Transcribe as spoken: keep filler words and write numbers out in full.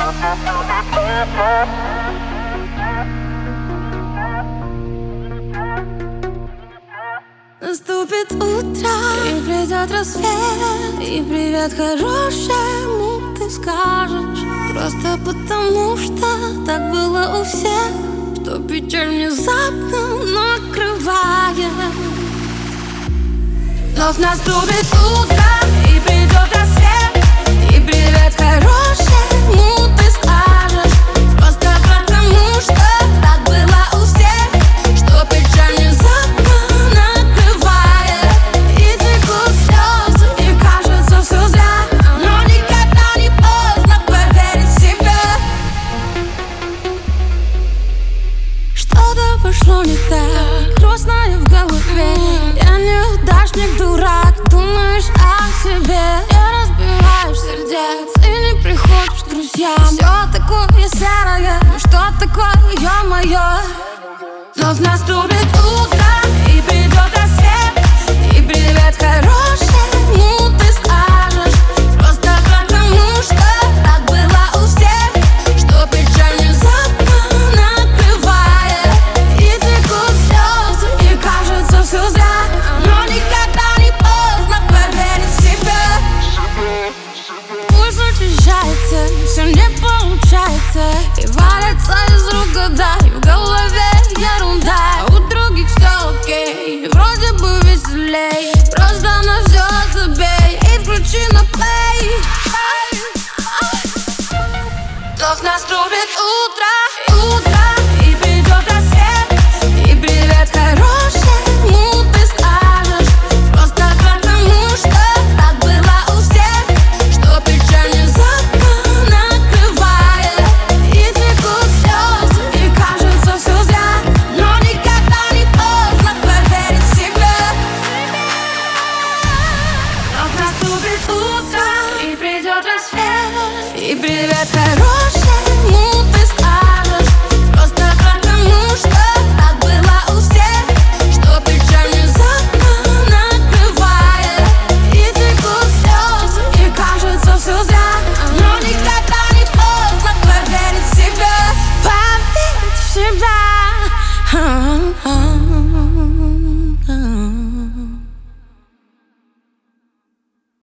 Наступит утро, и придет рассвет, и привет хорошему ты скажешь. Просто потому что так было у всех, что печаль внезапно накрывает. Вновь наступит утро, и придет рассвет, и привет хорошему ты скажешь. Просто потому что так было у всех, что печаль внезапно накрывает. И текут слезы, и кажется все зря, но никогда не поздно поверить в себя. Что-то пошло не так, грустное в голове. Я неудачник, дурак, думаешь о себе. Не разбиваешь сердец и не приходишь к друзьям. Все такое серое, ну что такое, ё-моё. Вновь наступит утро, и придет рассвет, и привет хорошему ты скажешь. Просто потому что так было у всех, что печаль внезапно накрывает. И текут слезы, и кажется все зря, но никогда не поздно поверить в себя. Пульс учащается, все не получается, и валится из рук года, и в голове ерунда. А у других все окей, вроде бы веселей. Просто на все забей и включи на плей. Вновь наступит утро, утро, и придет рассвет, и привет хорошему ты скажешь. Просто потому что так было у всех, что печаль внезапно накрывает. И текут слезы, и кажется все зря, но никогда не поздно поверить в себя. Вновь наступит утро, и придет рассвет, и привет хороший.